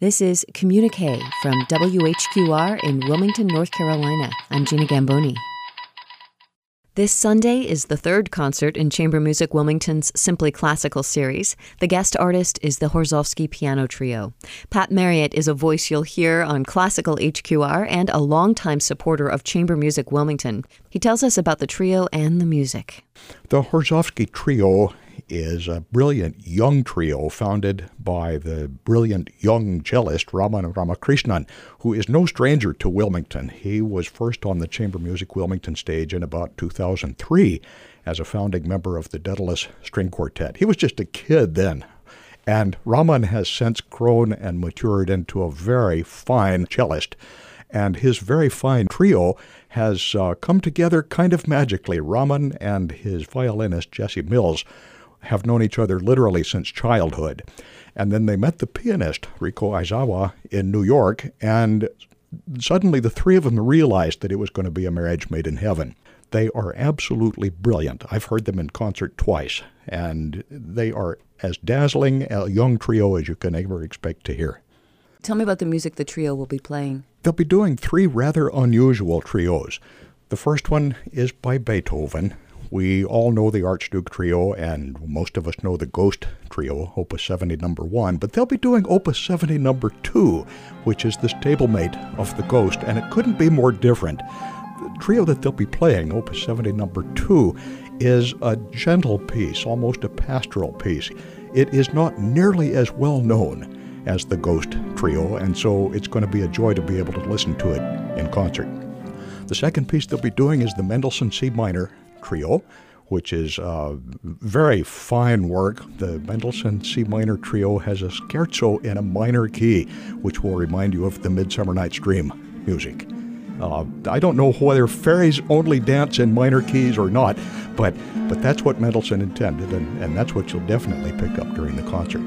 This is Communique from WHQR in Wilmington, North Carolina. I'm Gina Gamboni. This Sunday is the third concert in Chamber Music Wilmington's Simply Classical series. The guest artist is the Horszowski Piano Trio. Pat Marriott is a voice you'll hear on Classical HQR and a longtime supporter of Chamber Music Wilmington. He tells us about the trio and the music. The Horszowski Trio is a brilliant young trio founded by the brilliant young cellist Raman Ramakrishnan, who is no stranger to Wilmington. He was first on the Chamber Music Wilmington stage in about 2003 as a founding member of the Daedalus String Quartet. He was just a kid then. And Raman has since grown and matured into a very fine cellist. And his very fine trio has come together kind of magically. Raman and his violinist, Jesse Mills, have known each other literally since childhood. And then they met the pianist, Riko Aizawa, in New York, and suddenly the three of them realized that it was going to be a marriage made in heaven. They are absolutely brilliant. I've heard them in concert twice, and they are as dazzling a young trio as you can ever expect to hear. Tell me about the music the trio will be playing. They'll be doing three rather unusual trios. The first one is by Beethoven. We all know the Archduke Trio, and most of us know the Ghost Trio, Opus 70 No. 1, but they'll be doing Opus 70 No. 2, which is the stablemate of the Ghost, and it couldn't be more different. The trio that they'll be playing, Opus 70 No. 2, is a gentle piece, almost a pastoral piece. It is not nearly as well known as the Ghost Trio, and so it's going to be a joy to be able to listen to it in concert. The second piece they'll be doing is the Mendelssohn C minor Trio, which is very fine work. The Mendelssohn C minor Trio has a scherzo in a minor key, which will remind you of the Midsummer Night's Dream music. I don't know whether fairies only dance in minor keys or not, but that's what Mendelssohn intended, and that's what you'll definitely pick up during the concert.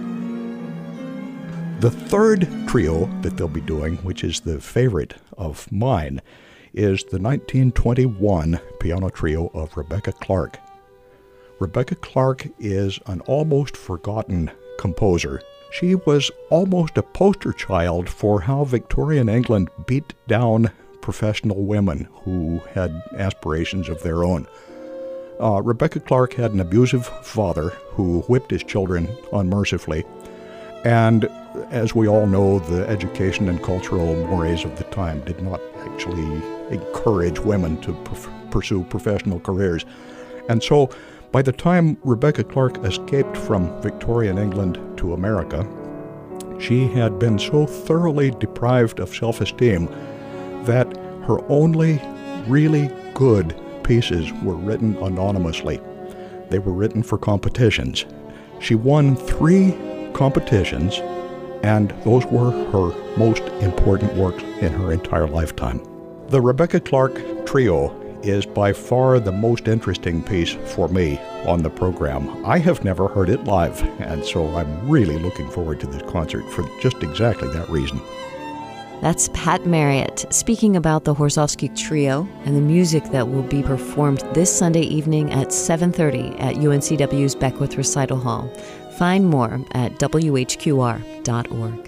The third trio that they'll be doing, which is the favorite of mine, is the 1921 piano trio of Rebecca Clark. Rebecca Clark is an almost forgotten composer. She was almost a poster child for how Victorian England beat down professional women who had aspirations of their own. Rebecca Clark had an abusive father who whipped his children unmercifully, and as we all know, the education and cultural mores of the time did not actually encourage women to pursue professional careers. And so by the time Rebecca Clark escaped from Victorian England to America, she had been so thoroughly deprived of self-esteem that her only really good pieces were written anonymously. They were written for competitions. She won 3 competitions, and those were her most important works in her entire lifetime. The Rebecca Clark Trio is by far the most interesting piece for me on the program. I have never heard it live, and so I'm really looking forward to this concert for just exactly that reason. That's Pat Marriott speaking about the Horszowski Trio and the music that will be performed this Sunday evening at 7:30 at UNCW's Beckwith Recital Hall. Find more at WHQR.org.